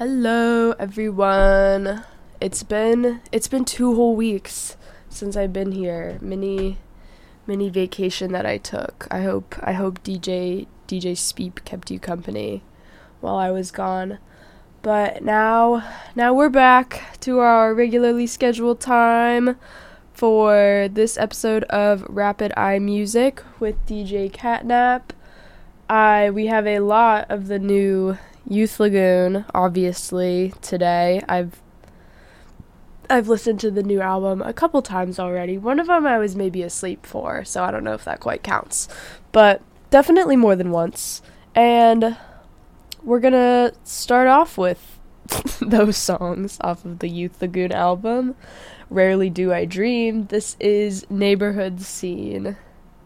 Hello everyone. It's been 2 whole weeks since I've been here. Mini vacation that I took. I hope DJ Speep kept you company while I was gone. But now we're back to our regularly scheduled time for this episode of Rapid Eye Music with DJ Catnap. We have a lot of the new Youth Lagoon, obviously, today. I've listened to the new album a couple times already. One of them I was maybe asleep for, so I don't know if that quite counts. But definitely more than once. And we're gonna start off with those songs off of the Youth Lagoon album. Rarely Do I Dream. This is Neighborhood Scene.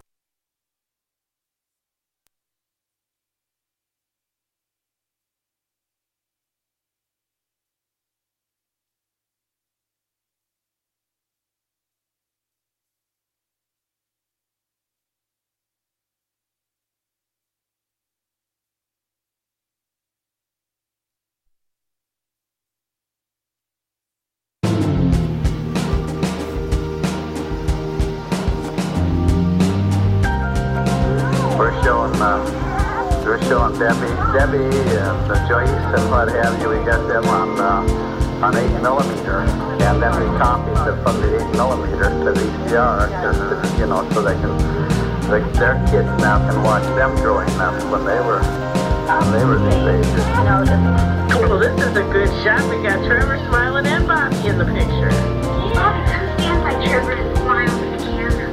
We're showing Debbie and Joyce and what have you. We got them on 8mm, and then we copied them from the 8mm to VCR, so their kids now can watch them growing up when they were these ages. Well, this is a good shot. We got Trevor smiling and Bobby in the picture. Bobby, come stand by Trevor and smile for the camera.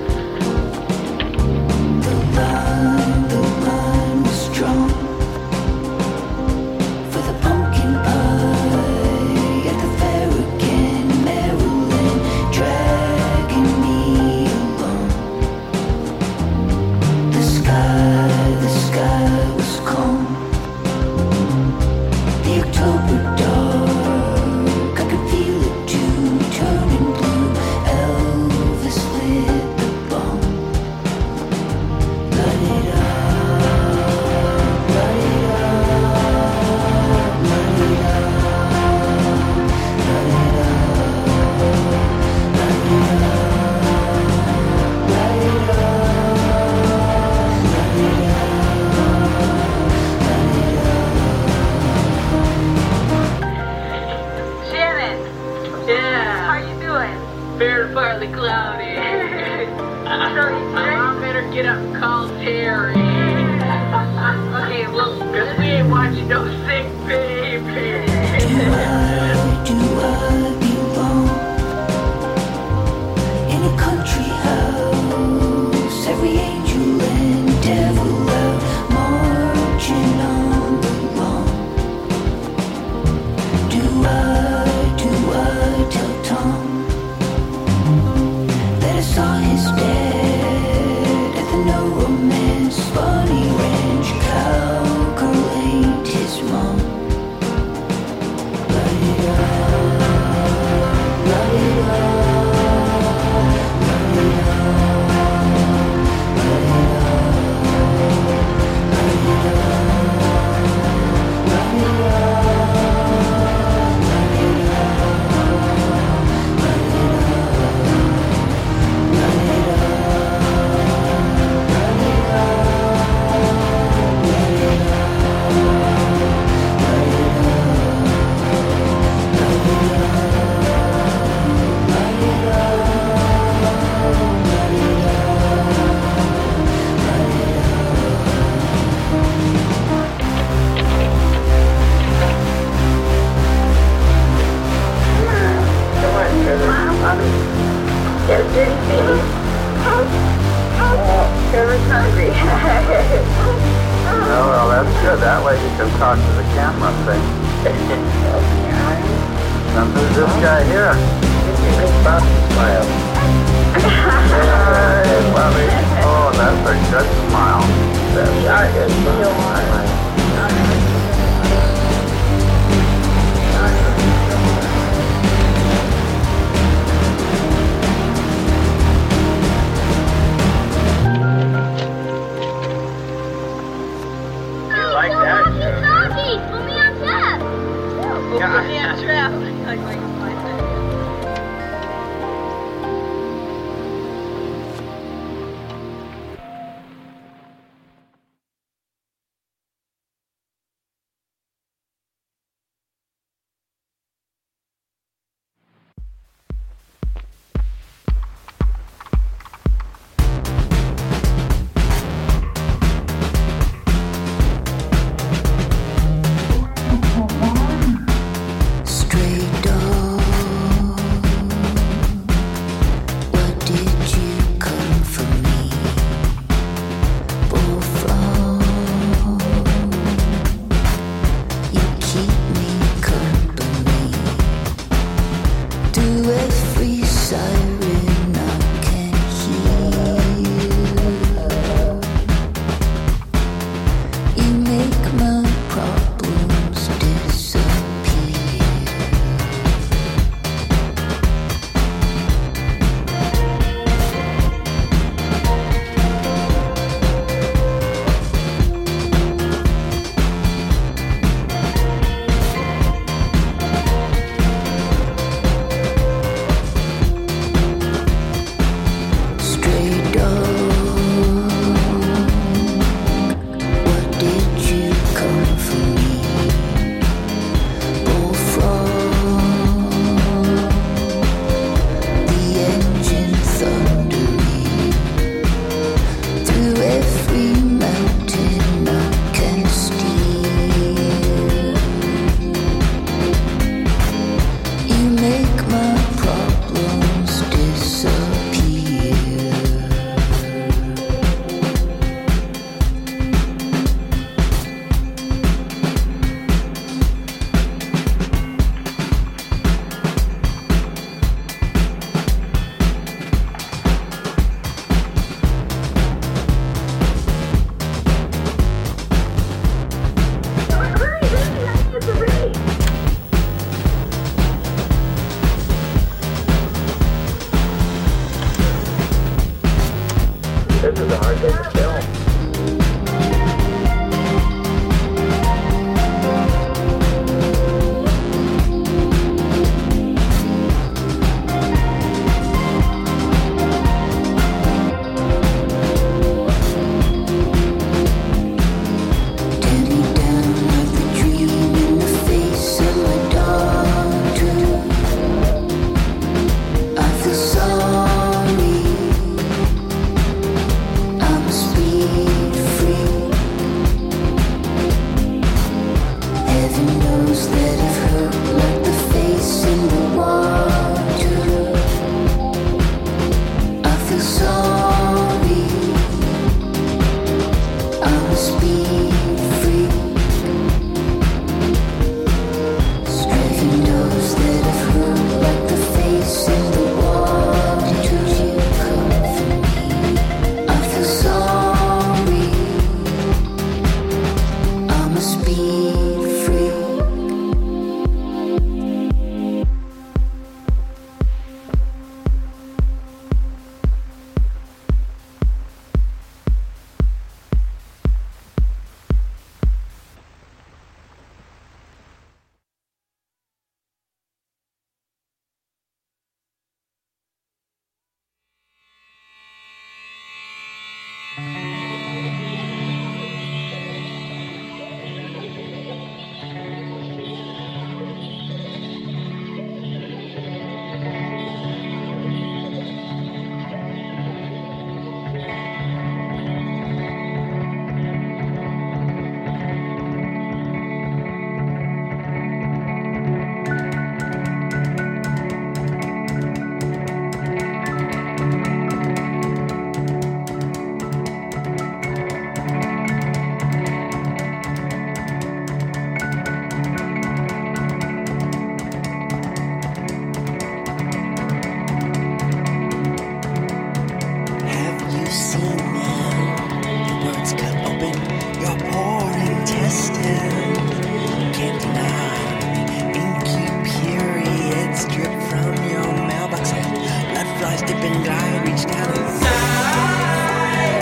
The line was strong for the pumpkin pie at the fair again. Marilyn dragging me along. The sky was calm. The October dark, I could feel it too, turning blue. Elvis lit the bomb. Light it up, light it up, light it up, light it up, light it up, light it up, light it Shannon. Yeah. How you doing? Very partly cloudy. I better get up and call Terry. Okay, well, Because we ain't watching no sick baby. Do I belong in a country house? Every angel and devil out marching on the lawn. Do I tell Tom that I saw his dad at the No Romance Bunny Ranch? Cowgirl ain't his mom. Light it up, light it up, light it up, light it up, light it up, light it Come on, Trevor. Bobby. Get a dirty baby. Trevor's hungry. Oh, well, that's good. That way you can talk to the camera thing. Now, who's this guy here? Make Bobby smile. Hey, Bobby. Oh, that's a good smile. That's a good smile. like that. Put me on top. This is a hard thing to film. Tear me down like the dream in the face of my daughter. I feel sorry. I must be free. Heaven knows that I've hurt like the face in the water. I feel sorry. I must be free. Heaven knows that I've hurt like the face in the water. You come for me. I feel sorry. I must be free. Have you seen now? Your words cut open, your poor intestine. Can't deny the inky periods drip from your mailbox and blood flies dip and glide, reach down inside.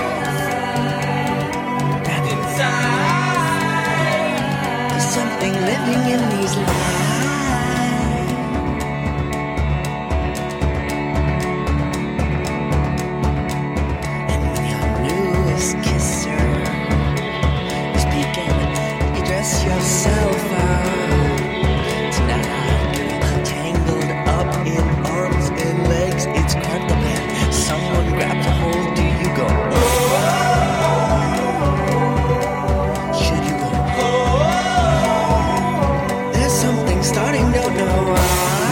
There's something living in these lines. And when your newest kisser is peeking, you dress yourself out. Tonight, girl, tangled up in arms and legs, it's quite the man. Someone grabs a hold, do you go? Should you go? There's something starting, don't know why.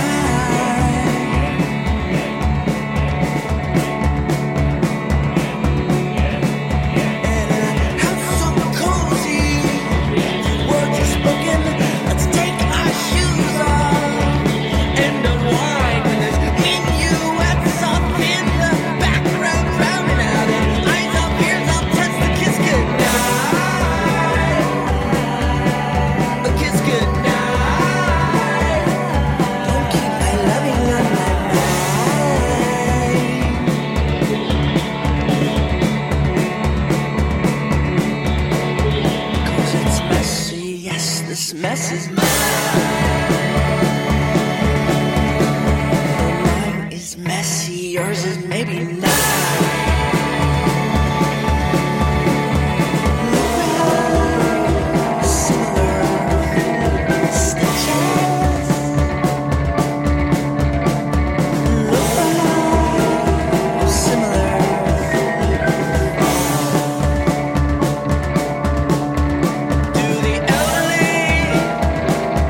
And a house so cozy, words are spoken. Let's take our shoes off and unwind. When there's minuets off in the background, drowning out in eyes up, ears up, touch the kiss goodnight. A kiss goodnight. Don't keep my loving on my mind. 'Cause it's messy, yes, this mess is mine. Mine is messy, yours is maybe not. Similar stitches. Similar. Do the elderly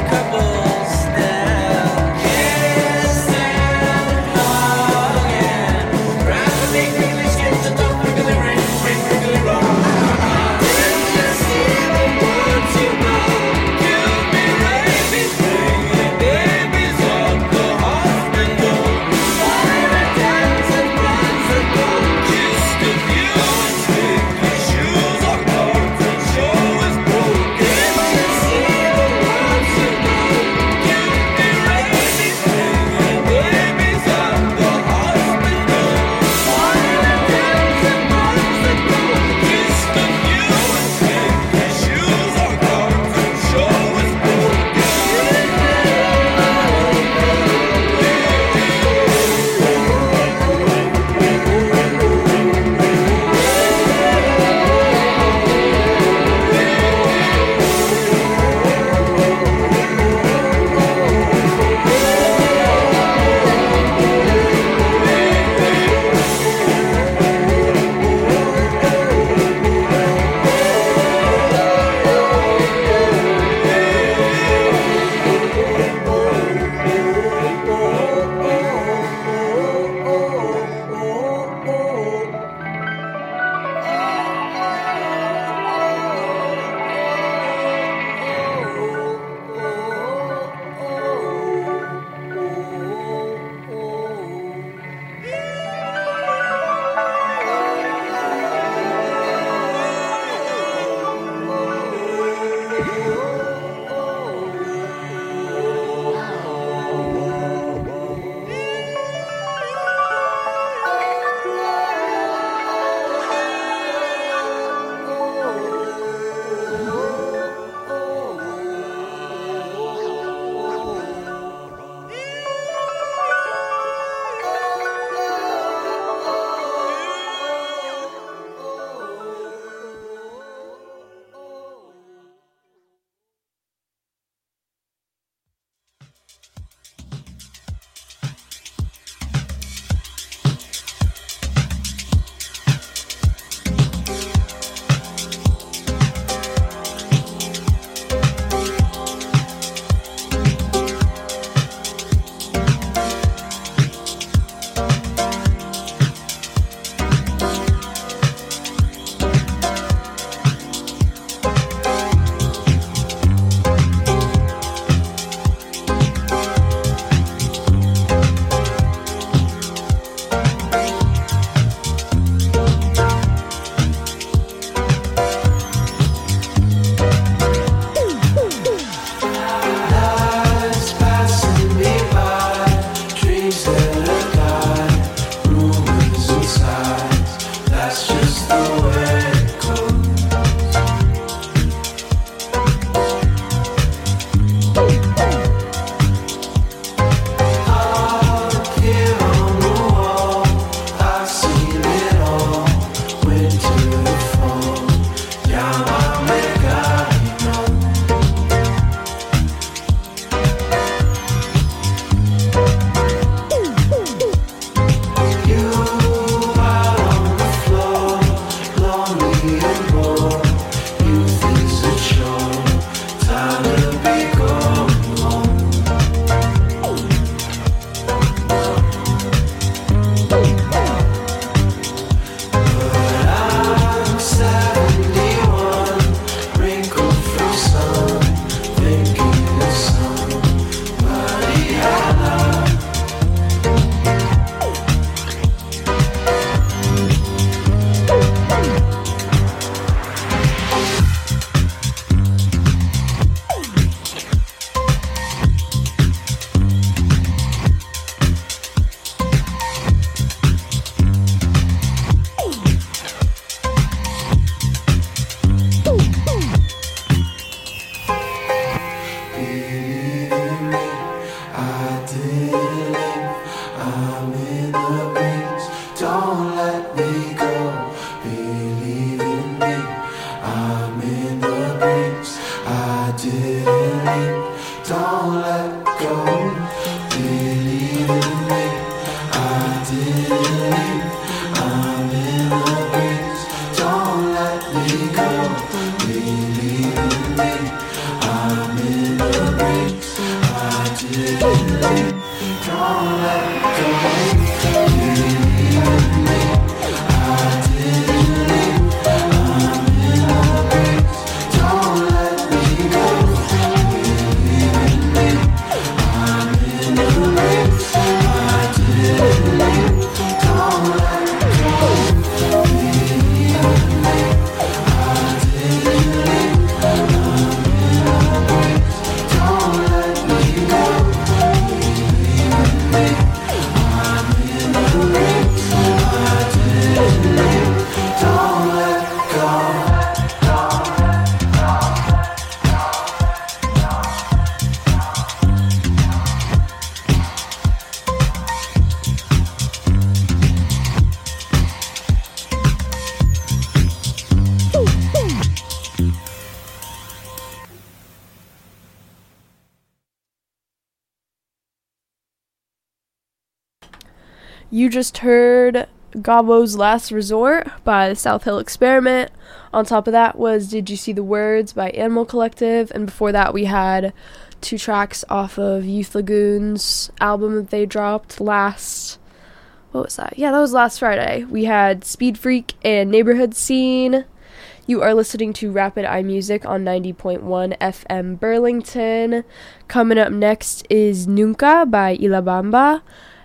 You just heard Gabo's Last Resort by the South Hill Experiment. On top of that was Did You See the Words by Animal Collective. And before that we had 2 tracks off of Youth Lagoon's album that they dropped last... What was that? Yeah, that was last Friday. We had Speed Freak and Neighborhood Scene. You are listening to Rapid Eye Music on 90.1 FM Burlington. Coming up next is Nunca by Ilabamba.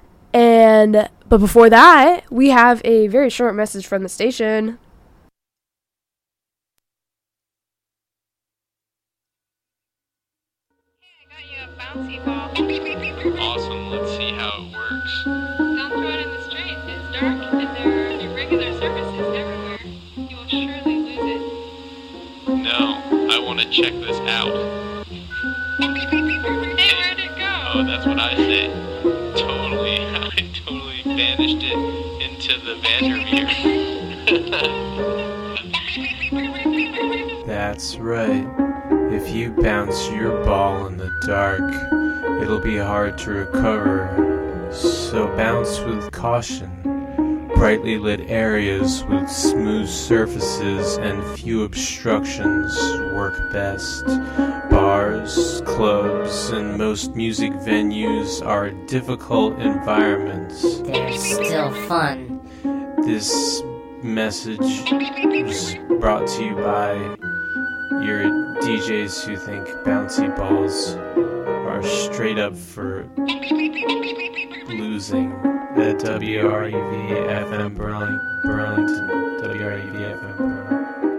But before that, we have a very short message from the station. Hey, I got you a bouncy ball. Awesome, let's see how it works. Don't throw it in the street. It's dark and there are irregular surfaces everywhere. You will surely lose it. No, I want to check this out. Hey, where'd it go? Oh, that's what I say. Totally, I totally banished it into the Vandermeer. That's right. If you bounce your ball in the dark, it'll be hard to recover. So bounce with caution. Brightly lit areas with smooth surfaces and few obstructions work best. Bars, clubs, and most music venues are difficult environments. They're still fun. This message was brought to you by your DJs who think bouncy balls are straight up for losing. At WREV FM Burlington, WREV FM Burlington.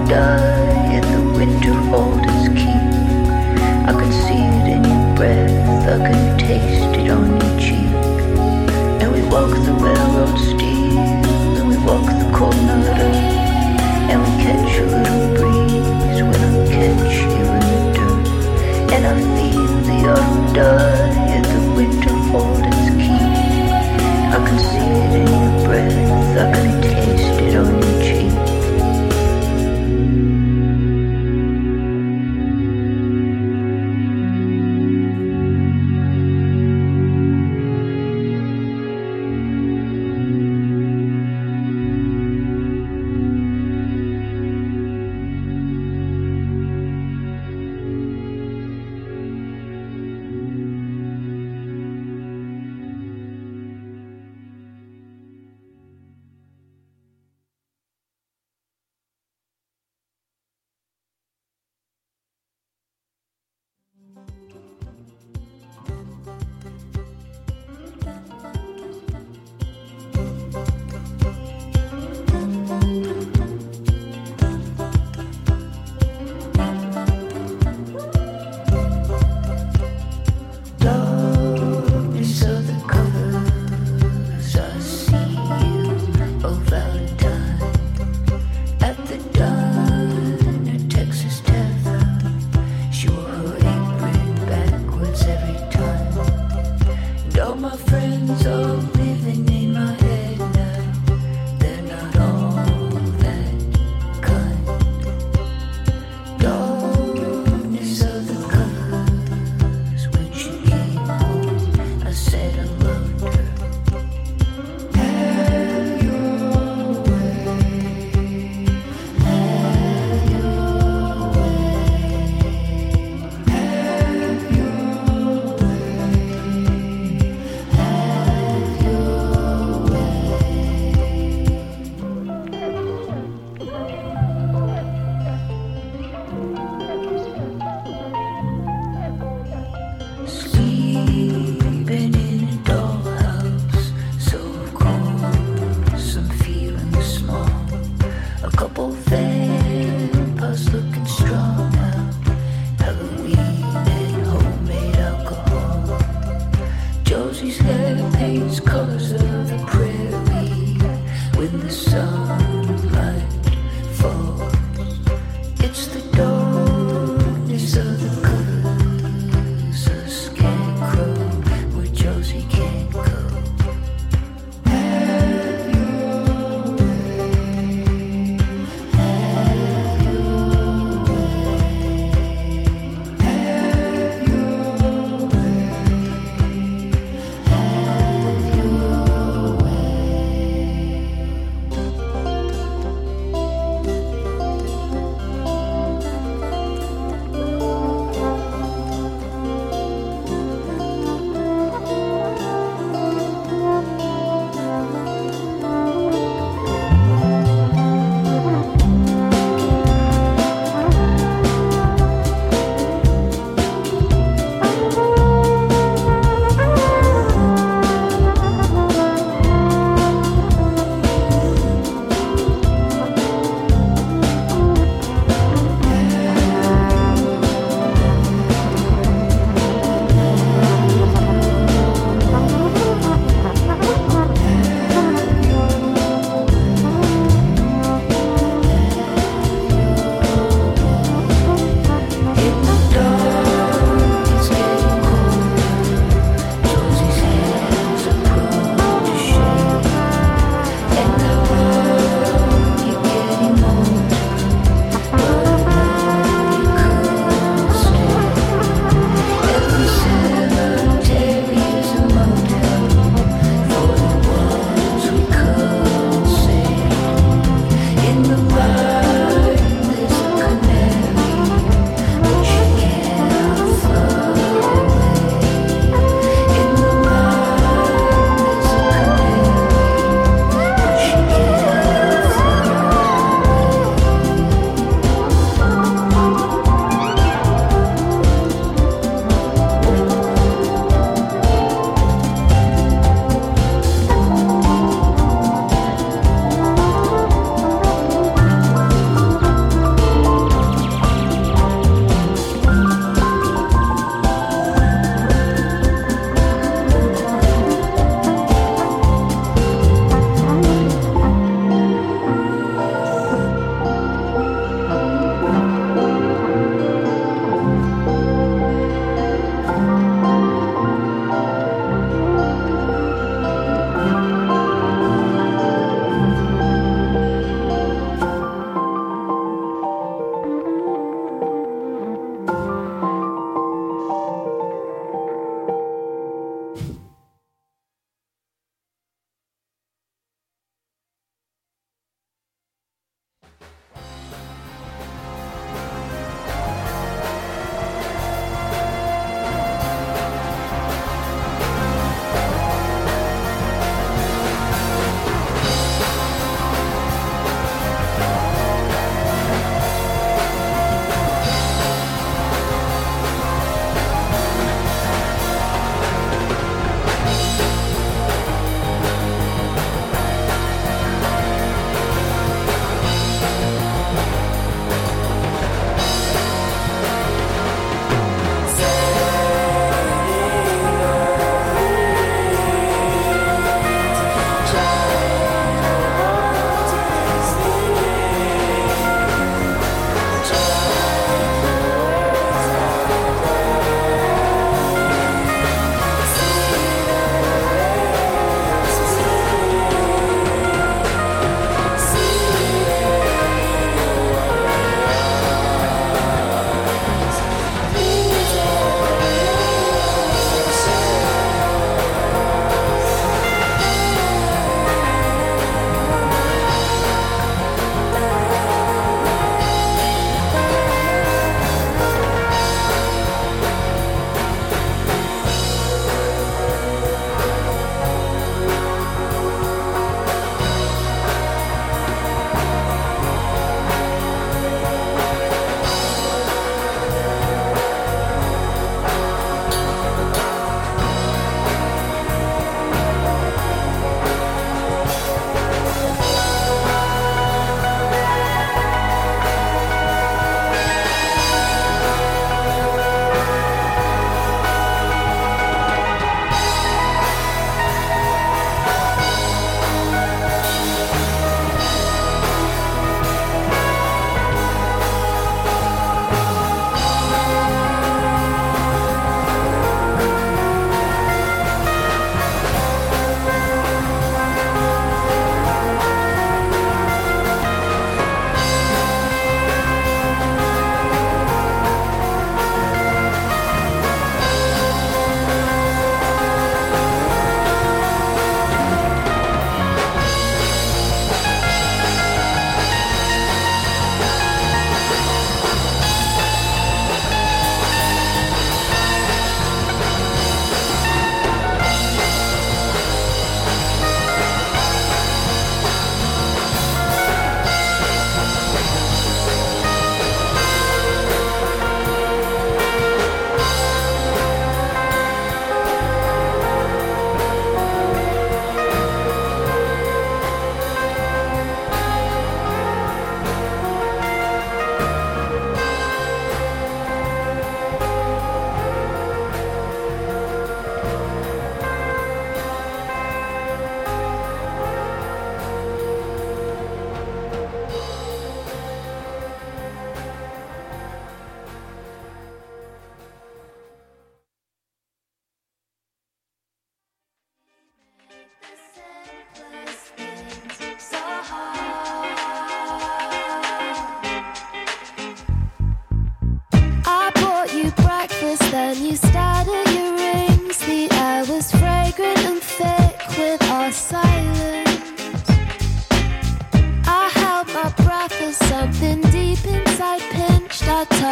die in the winter hold its key. I can see it in your breath, I can taste it on your cheek. And we walk the railroad steel, and we walk the cold night earth, and we catch a little breeze when I catch you in the dirt. And I feel the autumn die in the winter hold its key. I can see it in your breath, I can taste it on your cheek.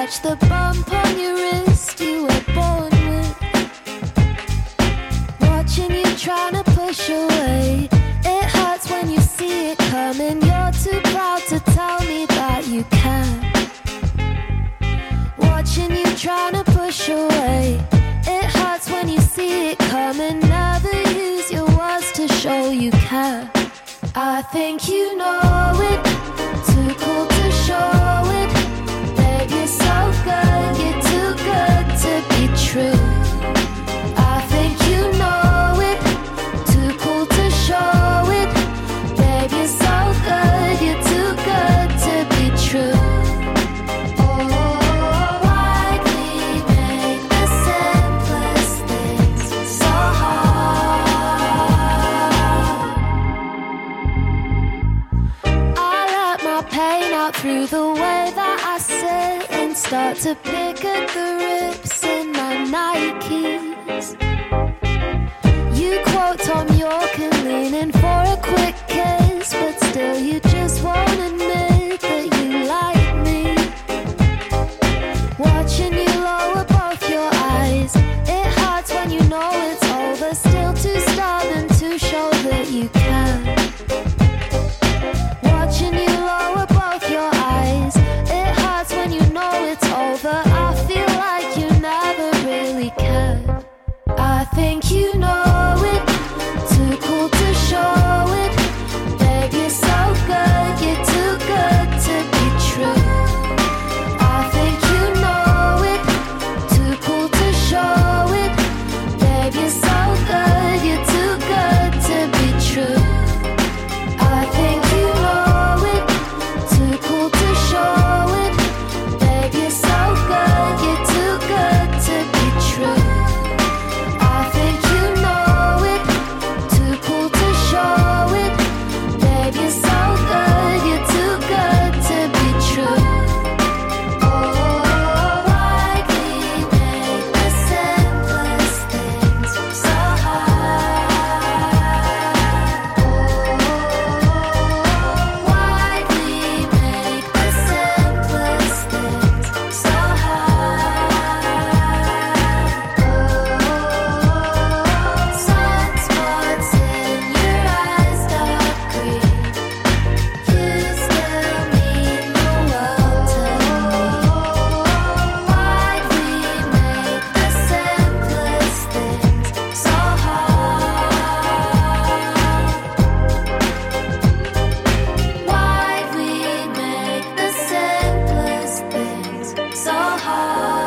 scratch the bump on your wrist you were born with. Watching you trying to push away. It hurts when you see it coming. You're too proud to tell me that you can. Watching you trying to push away. It hurts when you see it coming. Never use your words to show you care. I think you know it. Too cool to show it. Babe, you're so good. You're too good to be true. I think you know it. Too cool to show it. Babe, you're so good. You're too good to be true. Through the way that I sit and start to pick at the rips in my Nikes. You quote Tom York and lean in for a quick kiss, but still you just won't admit that you like me. Watching you lower both your eyes, it hurts when you know it's over. Still too stubborn to show that you can. Watching you lower your eyes, it hurts when you know it's over. I feel like you never really cared. I think you know it. Too cool to show it. Babe, you're so good. You're too good to be true. I think you know it. Too cool to show it. Babe, you're so good. You're too good to be true. I think you know it. Too cool to show it. Babe, you're so good. You're too good to be true. I think you know it. Too cool to show it. Babe, you're so good. You're too good to be true. Oh, why we make the simplest things so hard? Why we make the simplest things so hard? Sunspots in your eyes, dark green. You still mean the world to me. Why we make the simplest things so hard? Why we make the simplest things so hard?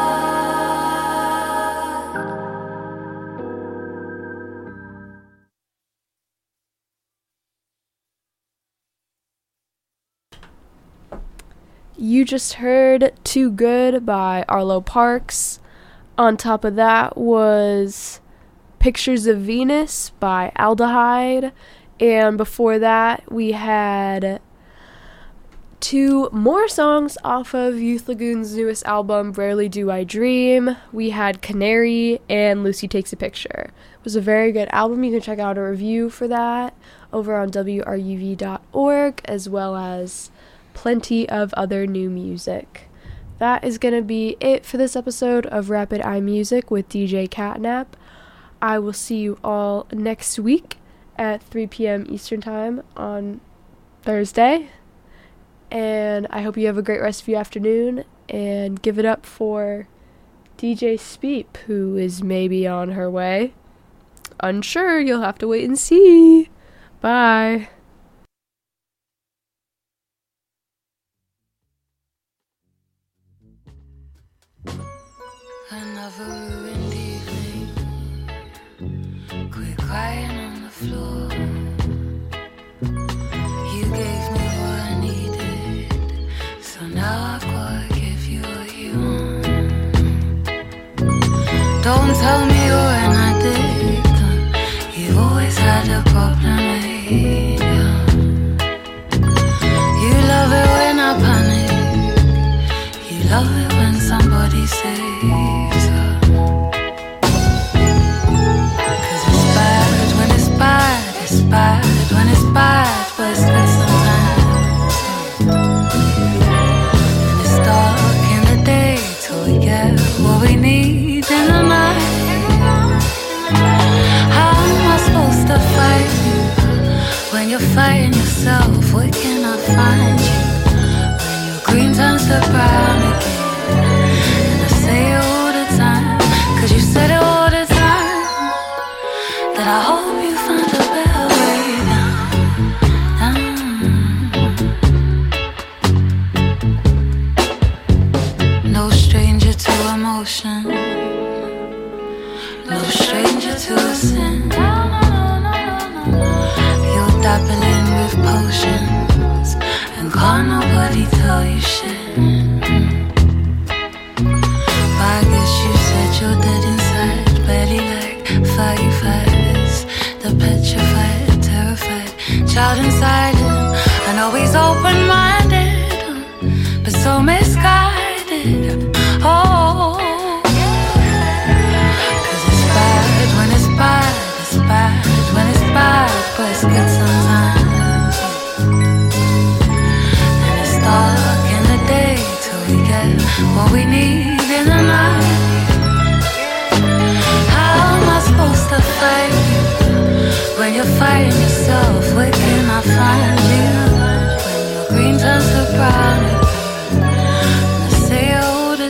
You just heard Too Good by Arlo Parks. On top of that was Pictures of Venus by Aldehyde. And before that, we had two more songs off of Youth Lagoon's newest album, Rarely Do I Dream. We had Canary and Lucy Takes a Picture. It was a very good album. You can check out a review for that over on WRUV.org, as well as plenty of other new music. That is going to be it for this episode of Rapid Eye Music with DJ Catnap. I will see you all next week at 3 p.m. Eastern Time on Thursday. And I hope you have a great rest of your afternoon. And give it up for DJ Speep, who is maybe on her way. Unsure, you'll have to wait and see. Bye. Another ruined evening. Quit crying on the floor. You gave me what I needed, so now I've gotta give you what you want. Don't tell me you're an addict. You've always had a problem with you. You love it when I panic. You love it when somebody saves her. 'Cause it's bad when it's bad. It's bad when it's bad, but it's good sometimes. And it's dark in the day, find you. When your green turns to brown again. And I say it all the time, 'cause you said it all the time, that I hope you find a better way down. No stranger to emotion, no stranger to a sin. You're dabbling with potions, and can't nobody tell you shit. But I guess you said you're dead inside, barely like 35 is the petrified, terrified child inside him. I know he's open-minded, but so misguided. Oh, 'cause it's bad when it's bad, it's bad when it's bad, but it's good sometimes. And it's dark in the day till we get what we need in the night. How am I supposed to fight you when you're fighting yourself? Where can I find you when your green turns to brown?